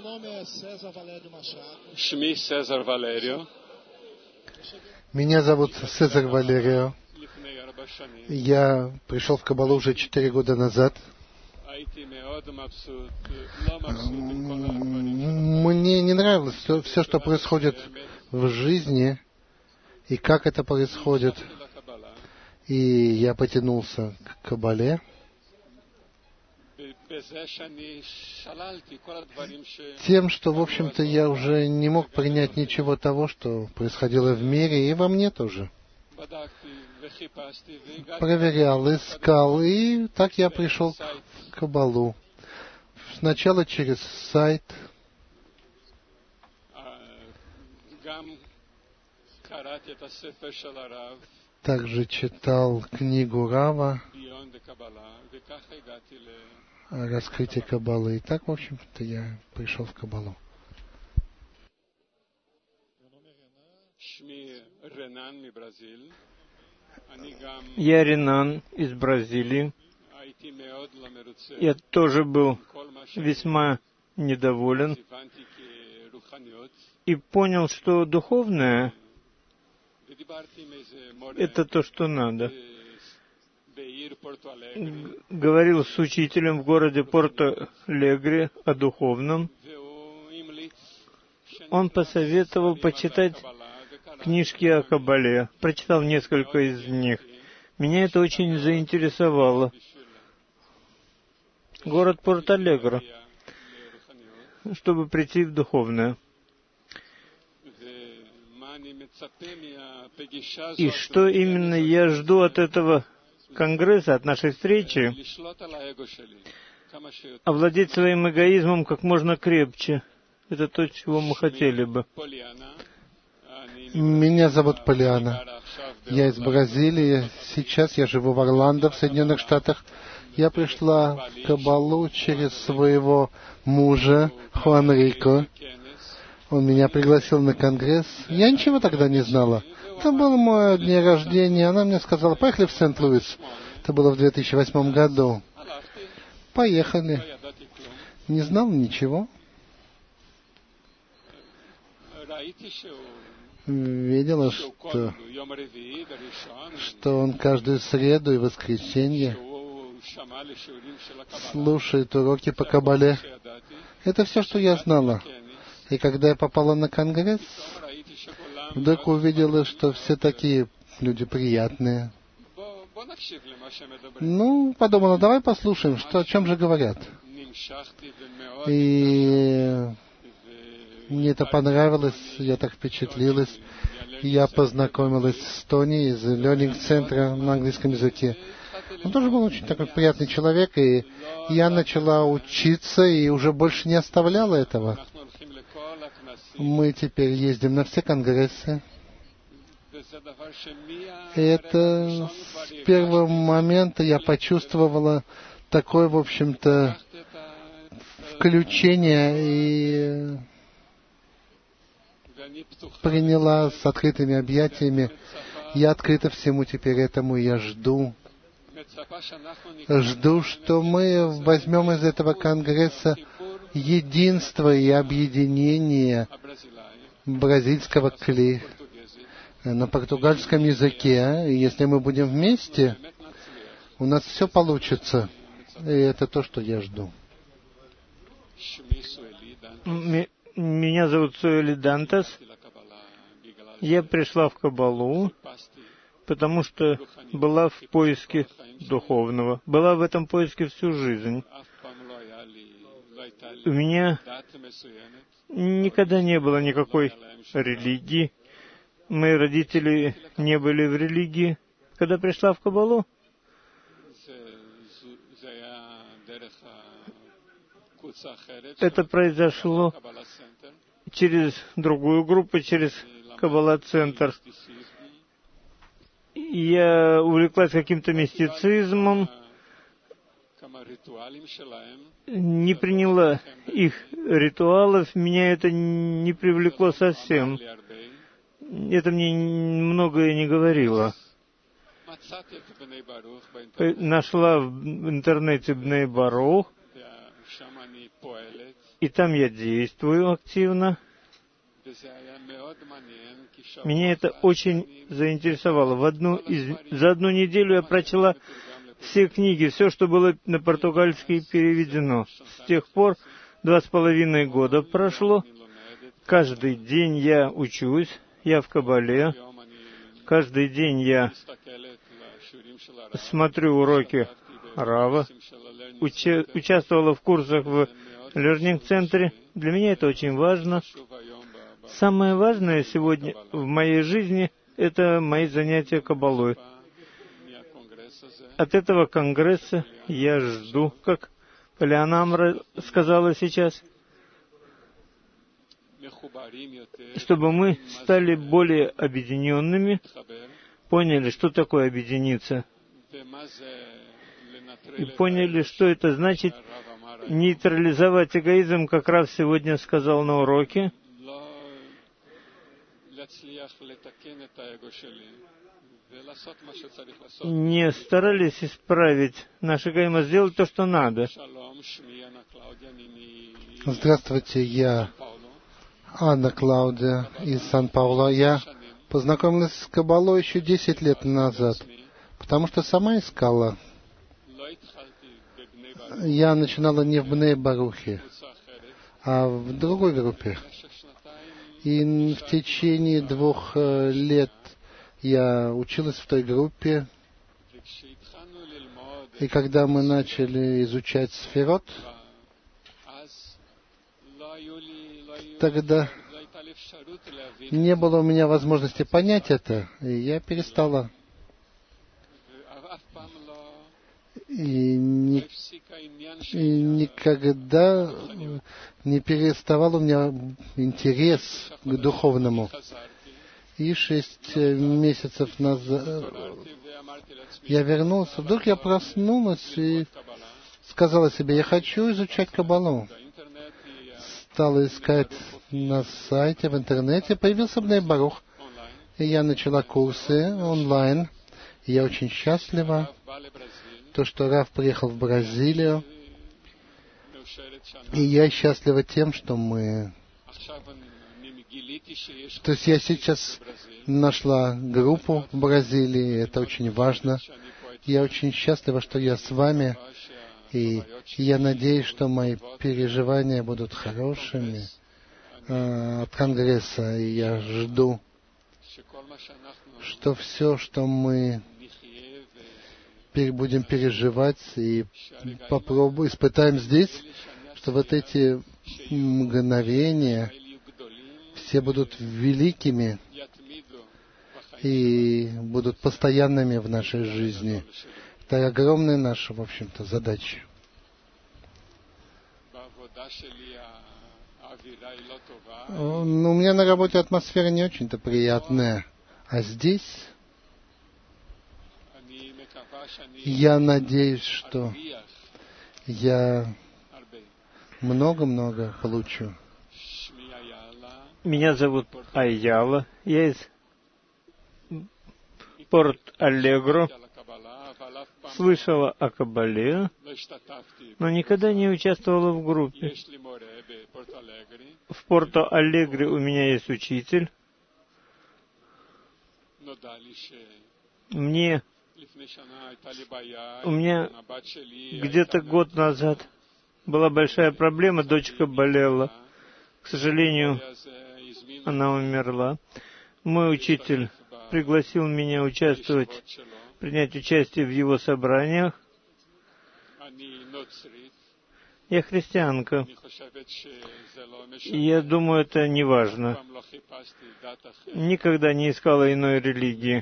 Шми Сезар Валерио. Меня зовут Сезар Валерио. Я пришел в Каббалу уже 4 года назад. Мне не нравилось все, что происходит в жизни, и как это происходит. И я потянулся к Каббале тем, что, в общем-то, я уже не мог принять ничего того, что происходило в мире, и во мне тоже. Проверял, искал, и так я пришел к Каббалу. Сначала через сайт, также читал книгу Рава о раскрытии Каббалы. И так, в общем-то, я пришел в Каббалу. Я Ренан из Бразилии. Я тоже был весьма недоволен и понял, что духовное — это то, что надо. Говорил с учителем в городе Порто-Алегре о духовном. Он посоветовал почитать книжки о Каббале. Прочитал несколько из них. Меня это очень заинтересовало. Город Порто-Алегре, чтобы прийти в духовное. И что именно я жду от этого конгресса, от нашей встречи? Овладеть своим эгоизмом как можно крепче. Это то, чего мы хотели бы. Меня зовут Полиана. Я из Бразилии. Сейчас я живу в Орландо, в Соединенных Штатах. Я пришла в Каббалу через своего мужа, Хуан Рико. Он меня пригласил на конгресс. Я ничего тогда не знала. Это был мой день рождения. Она мне сказала: поехали в Сент-Луис. Это было в 2008 году. Поехали. Не знал ничего. Видела, что он каждую среду и воскресенье слушает уроки по Каббале. Это все, что я знала. И когда я попала на конгресс, вдруг увидела, что все такие люди приятные. Подумала, давай послушаем, о чем же говорят. И мне это понравилось, я так впечатлилась. Я познакомилась с Тони из Learning-центра на английском языке. Он тоже был очень такой приятный человек, и я начала учиться, и уже больше не оставляла этого. Мы теперь ездим на все конгрессы. И это с первого момента я почувствовала такое, в общем-то, включение и приняла с открытыми объятиями. Я открыта всему теперь этому, и я жду, что мы возьмем из этого конгресса единство и объединение бразильского кли на португальском языке. И если мы будем вместе, у нас все получится. И это то, что я жду. Меня зовут Суэли Дантас. Я пришла в Каббалу, потому что была в поиске духовного. Была в этом поиске всю жизнь. У меня никогда не было никакой религии. Мои родители не были в религии. Когда пришла в Каббалу, это произошло через другую группу, через Каббала-центр. Я увлеклась каким-то мистицизмом, не приняла их ритуалов, меня это не привлекло совсем. Это мне многое не говорило. Нашла в интернете Бней Барух, И там я действую активно. Меня это очень заинтересовало. За одну неделю я прочла все книги, все, что было на португальский переведено. С тех пор 2,5 года прошло. Каждый день я учусь, я в Кабале. Каждый день я смотрю уроки Рава. Участвовала в курсах в Learning-центре. Для меня это очень важно. Самое важное сегодня в моей жизни — это мои занятия Кабалой. От этого конгресса я жду, как Полианамра сказала сейчас, чтобы мы стали более объединенными, поняли, что такое объединиться, и поняли, что это значит нейтрализовать эгоизм, как Рав сегодня сказал на уроке. Не старались исправить наш эгоизм, а сделать то, что надо. Здравствуйте, я Анна Клаудия из Сан-Пауло. Я познакомилась с Кабалой еще 10 лет назад, потому что сама искала. Я начинала не в Бней Барухе, а в другой группе. И в течение 2 лет я училась в той группе. И когда мы начали изучать сферот, тогда не было у меня возможности понять это, и я перестала. И никогда не переставал у меня интерес к духовному. И 6 месяцев назад я вернулся. Вдруг я проснулась и сказала себе, я хочу изучать Кабалу. Стала искать на сайте, в интернете. Появился Бней Барух. И я начала курсы онлайн. И я очень счастлива. То, что Рав приехал в Бразилию. И я счастлива тем, что мы... То есть я сейчас нашла группу в Бразилии. Это очень важно. Я очень счастлива, что я с вами. И я надеюсь, что мои переживания будут хорошими от Конгресса. И я жду, что все, что мы будем переживать и попробуем, испытаем здесь, что вот эти мгновения все будут великими и будут постоянными в нашей жизни. Это огромная наша, в общем-то, задача. У меня на работе атмосфера не очень-то приятная. А здесь я надеюсь, что я много-много получу. Меня зовут Айяла. Я из Порт-Алегро. Слышала о Кабале, но никогда не участвовала в группе. В Порто-Алегре у меня есть учитель. У меня где-то год назад была большая проблема, дочка болела. К сожалению, она умерла. Мой учитель пригласил меня принять участие в его собраниях. Я христианка. И я думаю, это не важно. Никогда не искала иной религии.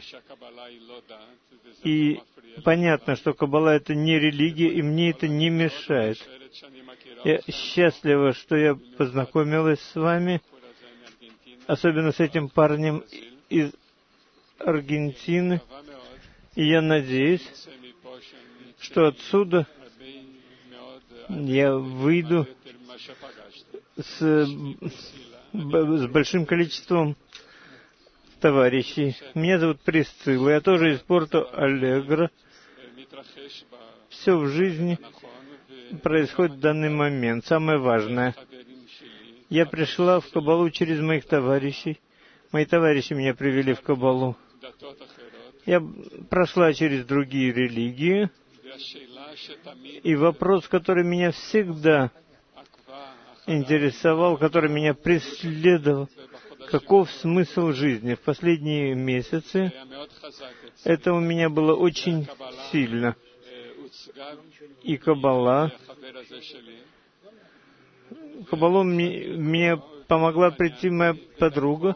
И понятно, что Каббала — это не религия, и мне это не мешает. Я счастлива, что я познакомилась с вами, особенно с этим парнем из Аргентины. И я надеюсь, что отсюда я выйду с большим количеством товарищей. Меня зовут Присцилла, я тоже из Порто-Алегро. Все в жизни происходит в данный момент. Самое важное Я пришла в Каббалу через моих товарищей. Мои товарищи меня привели в Каббалу. Я прошла через другие религии. И вопрос, который меня всегда интересовал, который меня преследовал, каков смысл жизни в последние месяцы, это у меня было очень сильно. И Каббалу мне помогла прийти моя подруга.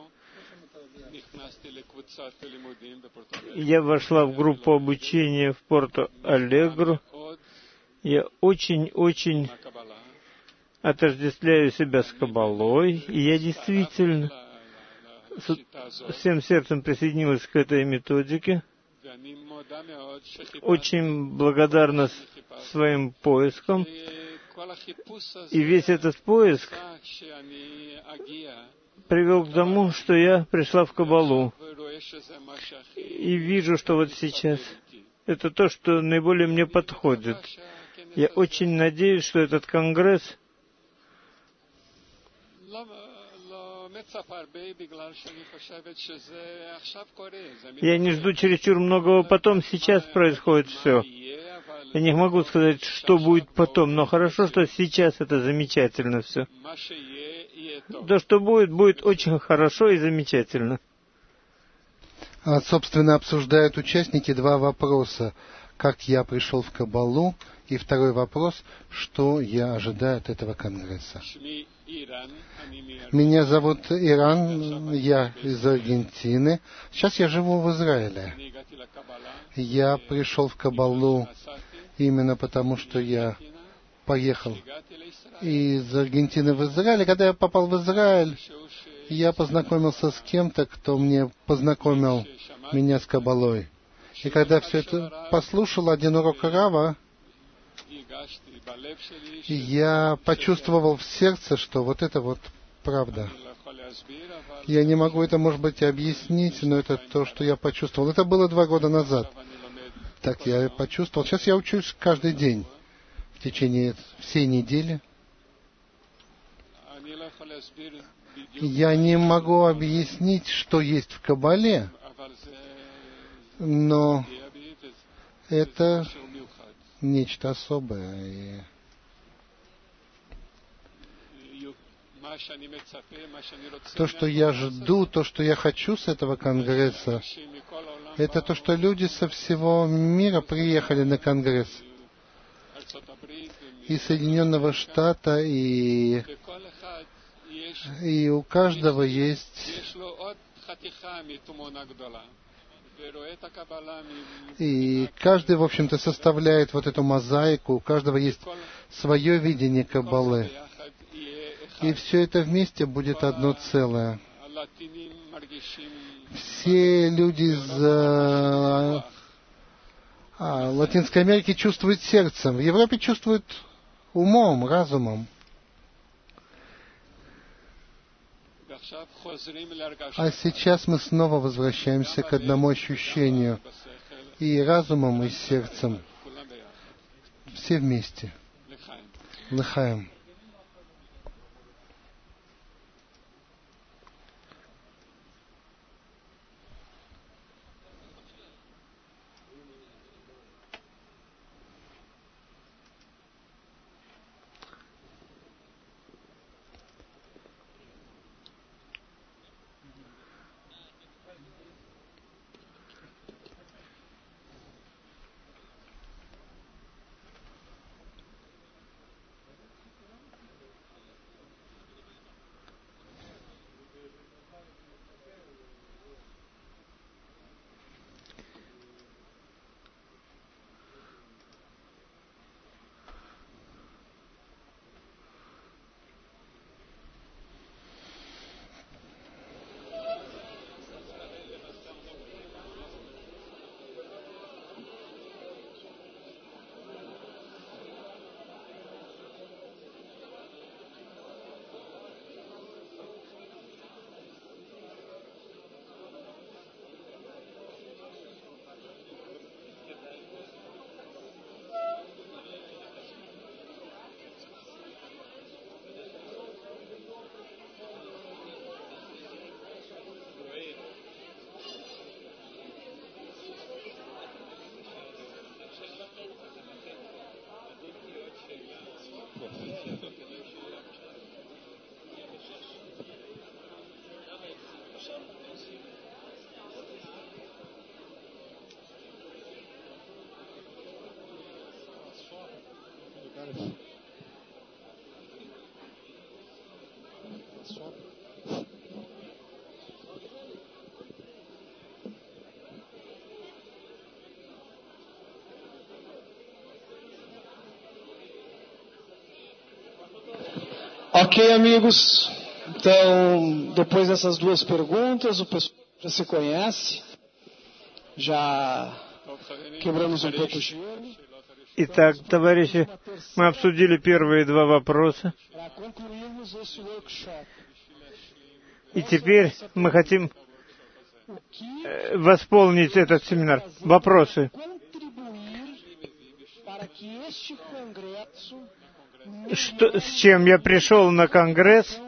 Я вошла в группу обучения в Порто-Алегро. Я очень отождествляю себя с Каббалой, и я действительно всем сердцем присоединилась к этой методике. Очень благодарна своим поискам. И весь этот поиск привел к тому, что я пришла в Каббалу. И вижу, что вот сейчас это то, что наиболее мне подходит. Я очень надеюсь, что этот конгресс я не жду чересчур многого потом, сейчас происходит все. Я не могу сказать, что будет потом, но хорошо, что сейчас это замечательно все. То, что будет, будет очень хорошо и замечательно. Собственно, обсуждают участники два вопроса. Как я пришел в Каббалу, и второй вопрос, что я ожидаю от этого конгресса. Меня зовут Иран, я из Аргентины. Сейчас я живу в Израиле. Я пришел в Каббалу именно потому, что я поехал из Аргентины в Израиль. Когда я попал в Израиль, я познакомился с кем-то, кто мне познакомил меня с Каббалой. И когда все это послушал, один урок Рава, я почувствовал в сердце, что вот это вот правда. Я не могу это, может быть, объяснить, но это то, что я почувствовал. Это было 2 года назад. Так я почувствовал. Сейчас я учусь каждый день в течение всей недели. Я не могу объяснить, что есть в Каббале, но это нечто особое. То, что я жду, то, что я хочу с этого конгресса, это то, что люди со всего мира приехали на конгресс. Из Соединенного Штата, и у каждого есть... И каждый, в общем-то, составляет вот эту мозаику, у каждого есть свое видение Каббалы. И все это вместе будет одно целое. Все люди из Латинской Америки чувствуют сердцем, в Европе чувствуют умом, разумом. А сейчас мы снова возвращаемся к одному ощущению. И разумом, и сердцем. Все вместе. Лыхаем. Ok, amigos. Então, depois dessas duas perguntas, o pessoal já se conhece, já quebramos um pouco o gelo. Итак, товарищи, мы обсудили первые два вопроса. И теперь мы хотим восполнить этот семинар. Вопросы. С чем я пришел на Конгресс?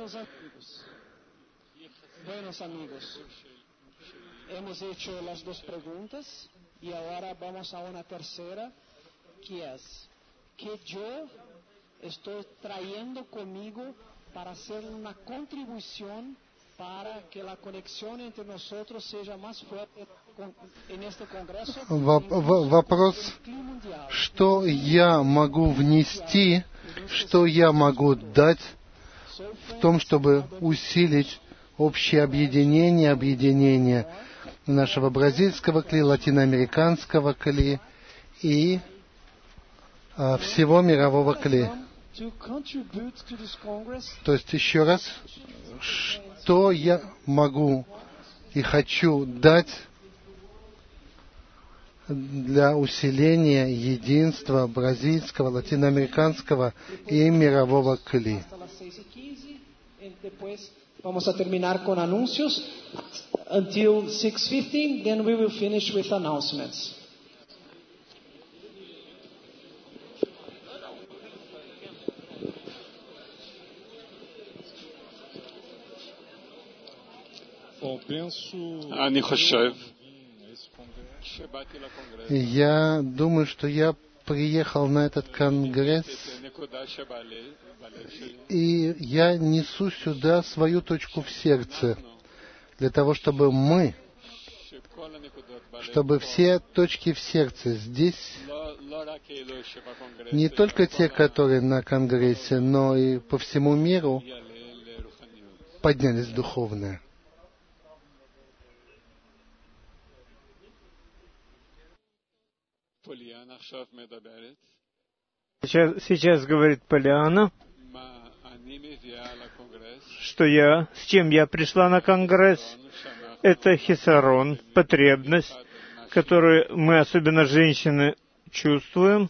Hemos hecho las dos preguntas y ahora vamos a una tercera, que es que yo estoy trayendo conmigo para hacer una contribución para que la conexión entre nosotros sea más fuerte en este Congreso. Вопрос, что я могу внести, что я могу дать в том, чтобы усилить общее объединение нашего бразильского кли, латиноамериканского кли и всего мирового кли. То есть, еще раз, что я могу и хочу дать для усиления единства бразильского, латиноамериканского и мирового кли. Vamos a terminar con anuncios until 6:15, then we will finish with announcements. Я думаю, что я приехал на этот конгресс, и я несу сюда свою точку в сердце, для того, чтобы чтобы все точки в сердце здесь, не только те, которые на конгрессе, но и по всему миру, поднялись духовно. Сейчас говорит Полиана, с чем я пришла на Конгресс. Это хисарон, потребность, которую мы, особенно женщины, чувствуем.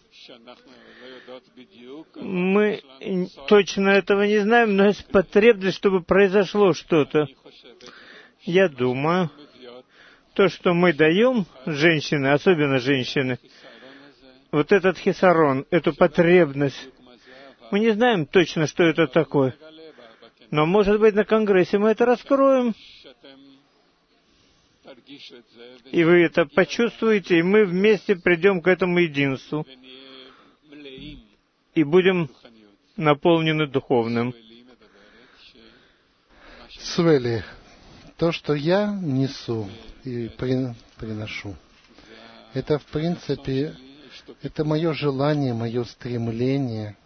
Мы точно этого не знаем, но есть потребность, чтобы произошло что-то. Я думаю, то, что мы даем, женщины, особенно женщины, вот этот хисарон, эту потребность, мы не знаем точно, что это такое. Но, может быть, на Конгрессе мы это раскроем. И вы это почувствуете, и мы вместе придем к этому единству. И будем наполнены духовным. Свели, то, что я несу и приношу, это, в принципе, это мое желание, мое стремление,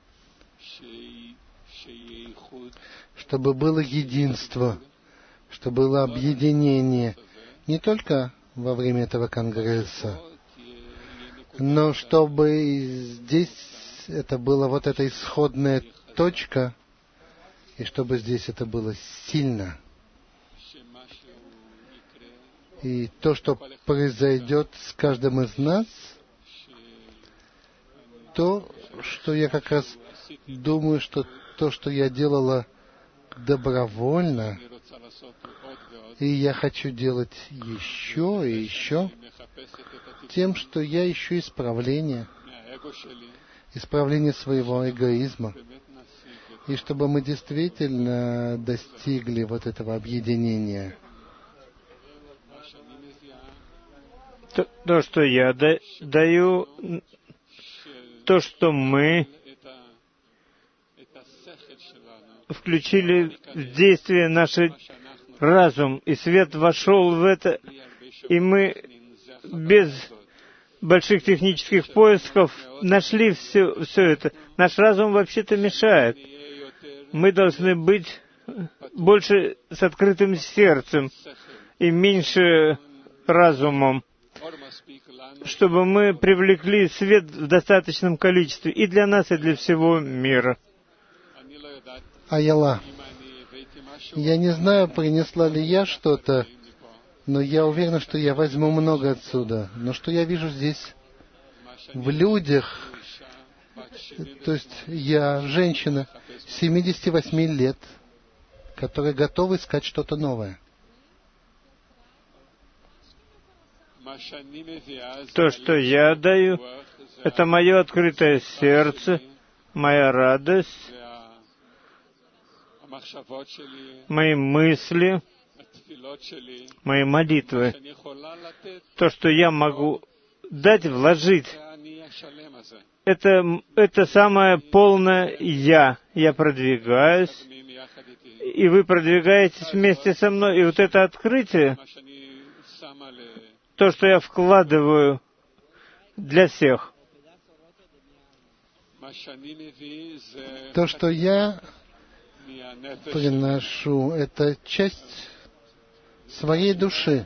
чтобы было единство, чтобы было объединение, не только во время этого конгресса, но чтобы здесь это была вот эта исходная точка, и чтобы здесь это было сильно. И то, что произойдет с каждым из нас, то, что я как раз думаю, что то, что я делала добровольно, и я хочу делать еще и еще, тем, что я ищу исправление своего эгоизма, и чтобы мы действительно достигли вот этого объединения. То, что я даю, то, что мы включили в действие наш разум, и свет вошел в это, и мы без больших технических поисков нашли все это. Наш разум вообще-то мешает. Мы должны быть больше с открытым сердцем и меньше разумом, чтобы мы привлекли свет в достаточном количестве и для нас, и для всего мира. Аяла, я не знаю, принесла ли я что-то, но я уверен, что я возьму много отсюда. Но что я вижу здесь в людях, то есть я женщина 78 лет, которая готова искать что-то новое. То, что я даю, это мое открытое сердце, моя радость, мои мысли, мои молитвы. То, что я могу дать, вложить, это самое полное «я». Я продвигаюсь, и вы продвигаетесь вместе со мной. И вот это открытие, то, что я вкладываю для всех. То, что я приношу, это часть своей души.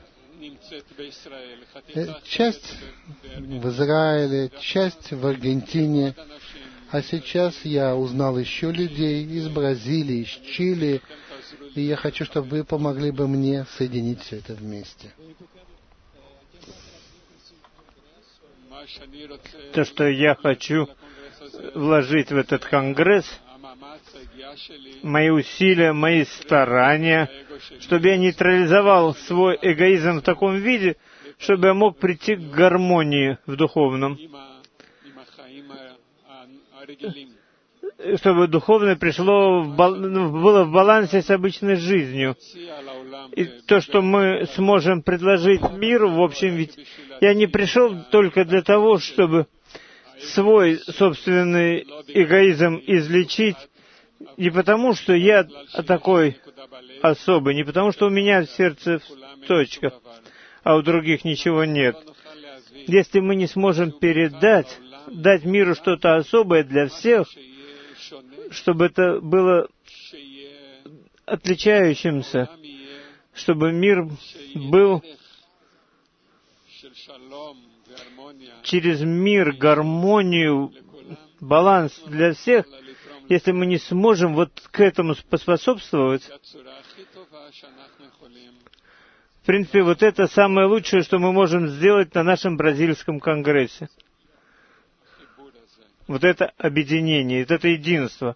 Часть в Израиле, часть в Аргентине. А сейчас я узнал еще людей из Бразилии, из Чили. И я хочу, чтобы вы помогли бы мне соединить все это вместе. То, что я хочу вложить в этот конгресс, мои усилия, мои старания, чтобы я нейтрализовал свой эгоизм в таком виде, чтобы я мог прийти к гармонии в духовном, чтобы духовное было в балансе с обычной жизнью. И то, что мы сможем предложить миру, в общем, ведь я не пришел только для того, чтобы свой собственный эгоизм излечить, не потому, что я такой особый, не потому, что у меня в сердце точка, а у других ничего нет. Если мы не сможем дать миру что-то особое для всех, чтобы это было отличающимся, чтобы мир был через мир, гармонию, баланс для всех, если мы не сможем вот к этому поспособствовать, в принципе, вот это самое лучшее, что мы можем сделать на нашем бразильском конгрессе. Вот это объединение, вот это единство.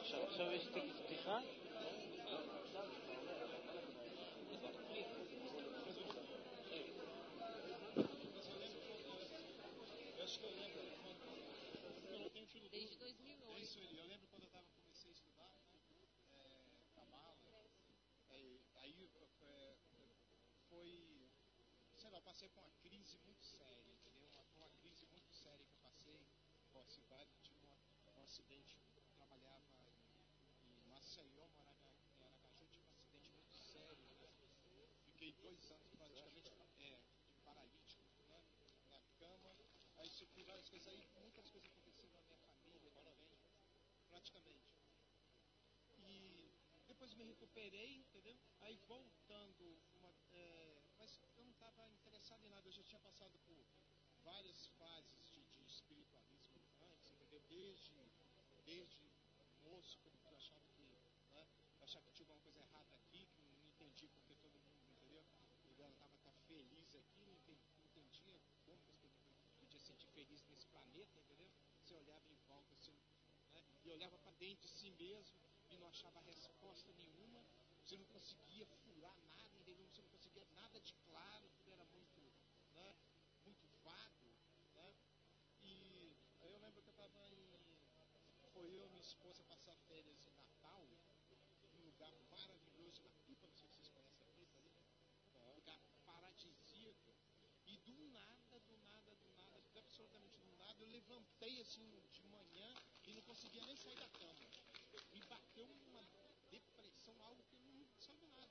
Passei por uma crise muito séria, entendeu? Uma crise muito séria que eu passei. Tive um acidente, eu trabalhava em Maceió, morava em Aracaju, tive um acidente muito sério. Fiquei 2 anos praticamente paralítico, né? Na cama. Aí sofri várias coisas aí, muitas coisas aconteceram na minha família também, praticamente. E depois me recuperei, entendeu? Aí voltando, mas eu não estava interessado em nada, eu já tinha passado por várias fases de espiritualismo antes, entendeu? Desde moço, quando eu achava que, né, tinha alguma coisa errada aqui, que não entendi porque todo mundo, entendeu? Eu estava feliz aqui, não entendia como que as pessoas podiam sentir feliz nesse planeta, entendeu? Você olhava em volta, assim, né, e olhava para dentro de si mesmo e não achava resposta nenhuma, você não conseguia furar nada, entendeu? Você não conseguia nada de claro, tudo era muito, né, muito vago, né? E aí eu lembro que foi eu e minha esposa passar férias em Natal, num lugar maravilhoso, na Pipa, não sei se vocês conhecem a Pipa ali, um lugar paradisíaco, e do nada, absolutamente do nada, eu levantei assim de manhã e não conseguia nem sair da cama. Me bateu uma depressão, algo que eu não sabe nada,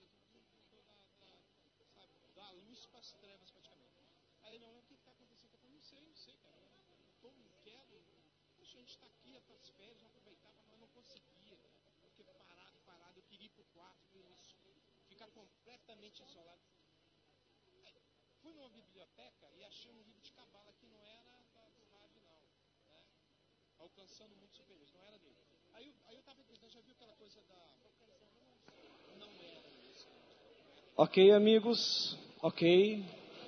da luz para as trevas praticamente. Aí não, o que está acontecendo? Eu falei, não sei, cara, não quero, poxa, a gente está aqui, as férias, eu aproveitava, mas não conseguia, porque parado, eu queria ir para o quarto, ficar completamente isolado. Aí, fui numa biblioteca e achei um livro de cabala que não era do Rabi, não, né? Alcançando mundos superiores, não era dele. Aí eu estava tentando, já viu aquela coisa não era isso. Ok, amigos, ok.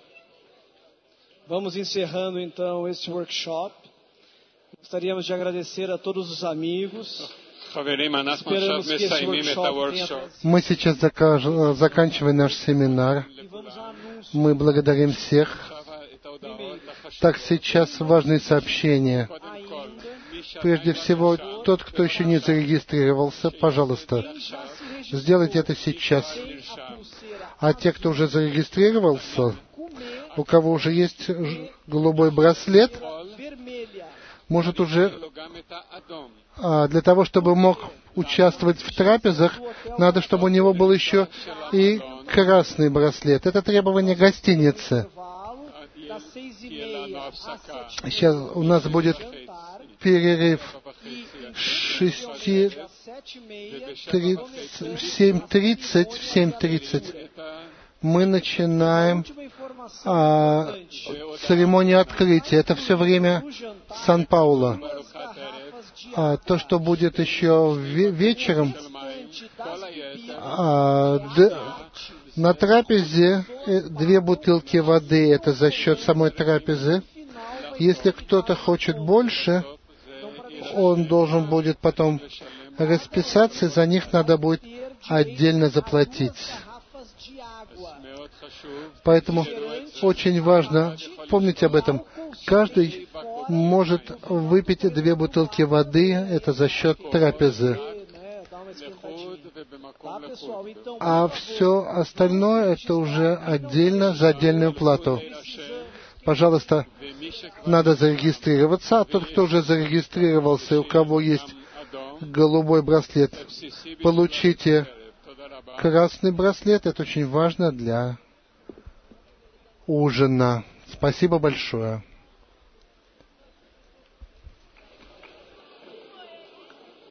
Vamos encerrando então este workshop. Gostaríamos de agradecer a todos os amigos. Esperamos que esse workshop Мы сейчас заканчиваем наш семинар. Мы благодарим всех. Так, сейчас важные сообщения. Прежде всего, тот, кто еще не зарегистрировался, пожалуйста, сделайте это сейчас. А те, кто уже зарегистрировался, у кого уже есть голубой браслет, может уже для того, чтобы мог участвовать в трапезах, надо, чтобы у него был еще и красный браслет. Это требование гостиницы. Сейчас у нас будет перерыв в 7:30. Мы начинаем церемонию открытия. Это все время Сан-Пауло. То, что будет еще вечером, на трапезе 2 бутылки воды, это за счет самой трапезы. Если кто-то хочет больше, он должен будет потом расписаться, и за них надо будет отдельно заплатить. Поэтому очень важно помнить об этом. Каждый может выпить 2 бутылки воды, это за счет трапезы. А все остальное это уже отдельно, за отдельную плату. Пожалуйста, надо зарегистрироваться, а тот, кто уже зарегистрировался, и у кого есть голубой браслет, получите красный браслет, это очень важно для ужина. Спасибо большое.